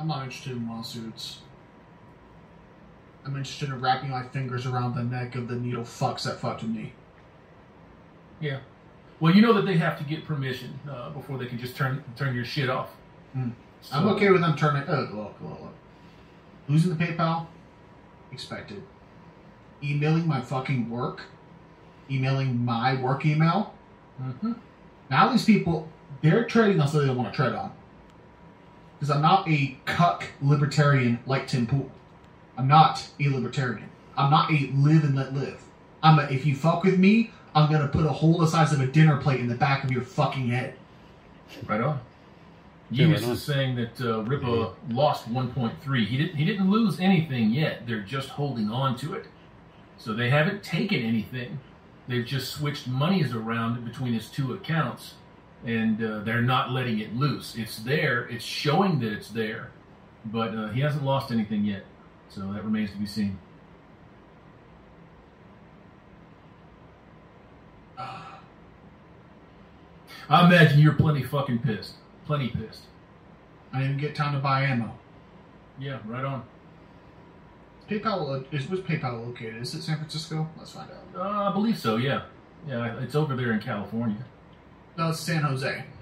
I'm not interested in lawsuits. I'm interested in wrapping my fingers around the neck of the needle fucks that fucked with me. Yeah. Well, you know that they have to get permission before they can just turn your shit off. So, I'm okay with them turning... look. Losing the PayPal? Expected. Emailing my fucking work? Emailing my work email? Now these people, they're treading on something they don't want to tread on. Because I'm not a cuck libertarian like Tim Pool. I'm not a libertarian. I'm not a live and let live. I'm a, if you fuck with me, I'm going to put a hole the size of a dinner plate in the back of your fucking head. Right on. Genius is saying that Ripa lost 1.3. He didn't lose anything yet. They're just holding on to it. So they haven't taken anything. They've just switched monies around between his two accounts, and they're not letting it loose. It's there. It's showing that it's there, but he hasn't lost anything yet. So that remains to be seen. I imagine you're plenty fucking pissed. Plenty pissed. I didn't get time to buy ammo. Yeah, right on. Where's PayPal located? Is it San Francisco? Let's find out. I believe so, yeah. Yeah, it's over there in California. No, it's San Jose.